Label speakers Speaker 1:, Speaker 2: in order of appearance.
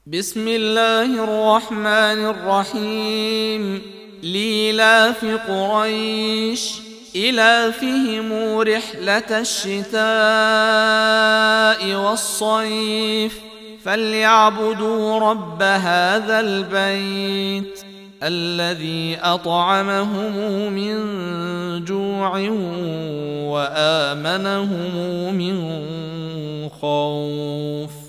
Speaker 1: بسم الله الرحمن الرحيم. لإيلاف قريش إيلافهم رحلة الشتاء والصيف فليعبدوا رب هذا البيت الذي أطعمهم من جوع وآمنهم من خوف.